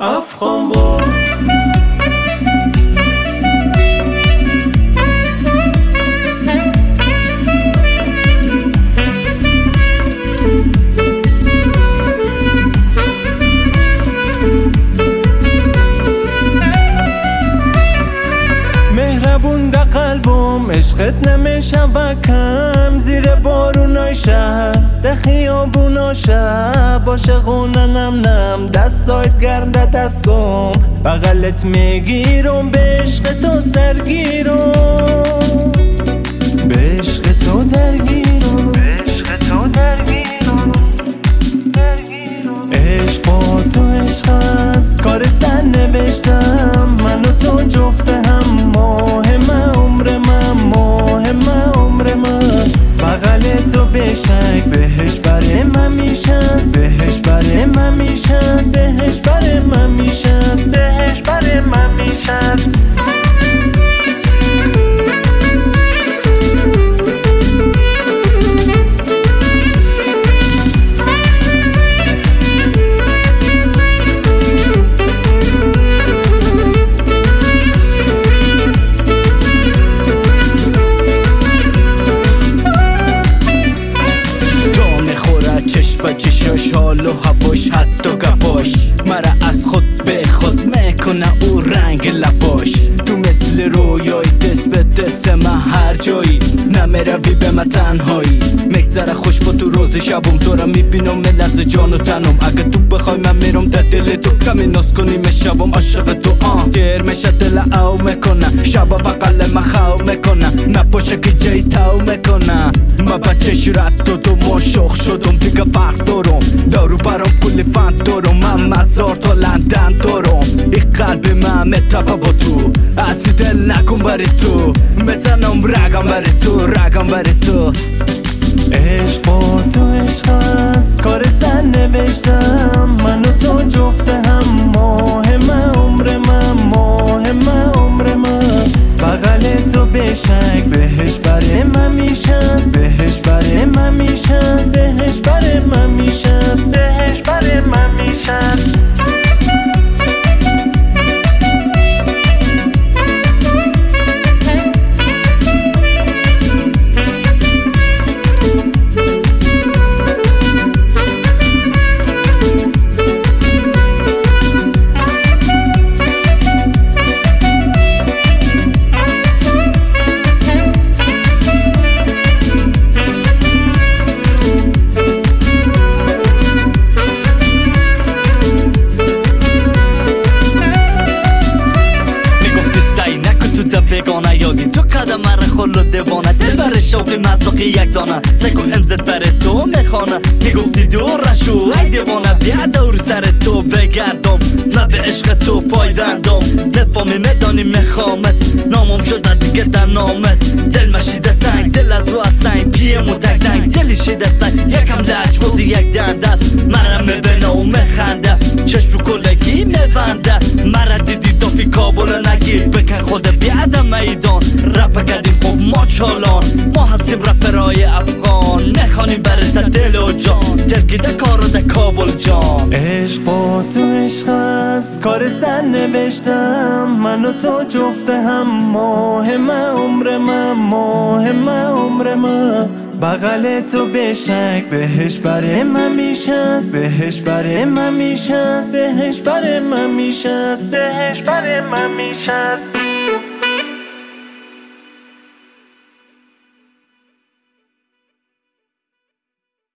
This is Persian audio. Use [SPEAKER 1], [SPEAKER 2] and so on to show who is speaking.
[SPEAKER 1] افغان بود مهربون ده قلبم عشقت نمیشم کم زیر بارونای شهر ده خیابونا شب عاشقونه نم نم دستایت گرم ده دستم بغلت میگیرم به عشق تو درگیرم به عشق تو درگیرم عشق با تو عشق هست کار سن نوشتم من و تو جفته هم ماه من عمر من بغل تو بشک بهش بره من میشست بهش بره من میشست بهش بره من میشست بهش بره من میشست چشم چشاش حال و هواش حتی گپاش مرا از خود به خود میکنه او رنگ لباش تو مثل رویای دست به دست من هر جایی نمیروی به من تنهایی مگذره خوش با تو روز شبم تو را میبینم ملرز جان و تنم اگه تو بخوای من میرم در دل تو کمی ناز کنیم شبم عاشق تو گیر میشه دل او میکنه شبا بقل من خو میکنه نپاشه که جای تو میکنه من بچه شرط دادم و شخ شدم دیگه فرق دارم دارو برام کلی فند دارم من مزار تا لندن دارم این قلب من متفه با تو از دل نکن بری تو بزنم رگم بری تو رگم بری تو عشق با تو عشق هست کار سن نوشتم من و تو جفته هم ماه من عمر من بغل تو بشک بهش بره من میشست بهش بره من میشست بهش بره من میشست بهش بره من میشست بگانه یادی تو کده مره خلو دیوانه دل بر شوقی مزاقی یک دانه سکو امزت بر تو میخانه میگفتی دور شو ای دیوانه بیا دور سر تو بگردم نه به عشق تو پای بندم نفامی میدانی میخوامت نامم شده دیگه در نامت دل مشیده تنگ دل از رو از سنگ پیمو تنگ تنگ دلی شیده تنگ یکم لجبازی یک دنده است مرا میبینه و میخنده چشم رو کلگی میبنده مرا دیدی دافی کابل نگیر بکن خود بیادم میدان رپ کردیم خوب ما چالان ما هستیم رپرای افغان نخوانیم برای دل و جان ترکیده کارو ده کابل جان عشق با تو عشق هست کار سن نوشتم من و تو جفته هم ماه من عمر من بغل تو بشک بهش بره من میشست بهش بره من میشست بهش بره من میشست بهش بره من میشست